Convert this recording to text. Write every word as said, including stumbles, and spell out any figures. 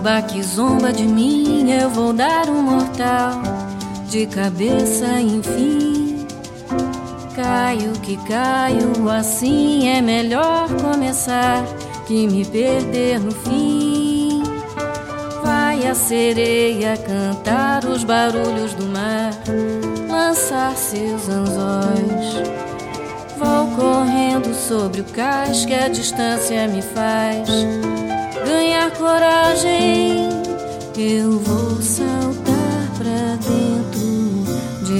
Samba que zomba de mim, eu vou dar um mortal de cabeça, enfim. Caio que caio, assim é melhor começar que me perder no fim. Vai a sereia cantar os barulhos do mar, lançar seus anzóis. Vou correndo sobre o cais que a distância me faz ganhar coragem. Eu vou saltar pra dentro